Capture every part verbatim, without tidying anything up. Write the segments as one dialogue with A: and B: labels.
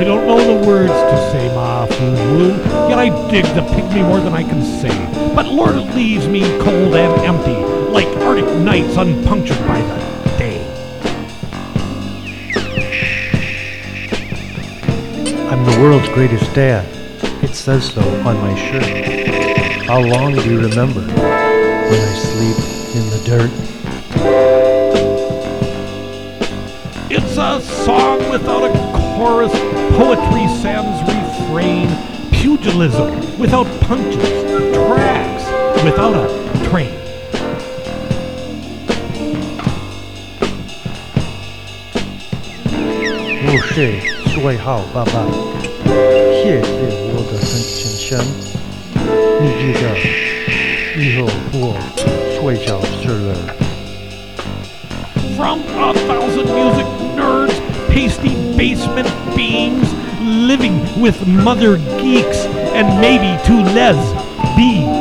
A: I don't know the words to say Mahfouzlu, yet I dig the pygmy more than I can say. But Lord, it leaves me cold and empty, like Arctic nights unpunctured by the day.
B: I'm the world's greatest dad. It says so on my shirt. How long do you remember when I sleep in the dirt?
A: It's a song without a chorus, poetry sans refrain, pugilism without punches, tracks without a train.
B: 我是帅号爸爸，谢谢我的先生。你记得以后我睡觉时了。
A: From a thousand music nerds, pasty basement beings, living with mother geeks, and maybe two lesbians.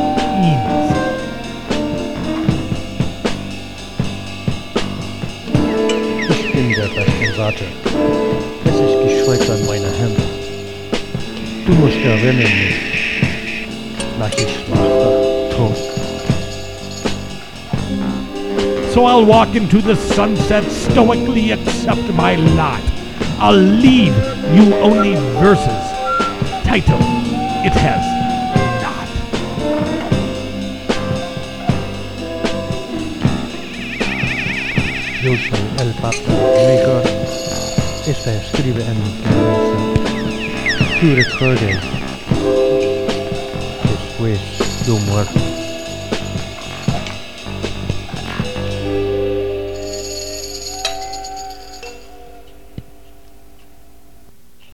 B: Ich bin der beste Vater. Es ist geschweißt an meiner Hand. Du musst erinnern mich. Nach ich schlafe, tot.
A: So I'll walk into the sunset, stoically accept my lot. I'll leave you only verses. Title, it has not.
B: Yo soy el Papa Mejor. Esta escribe en mi cabeza. Tú recuerdes después de muerto.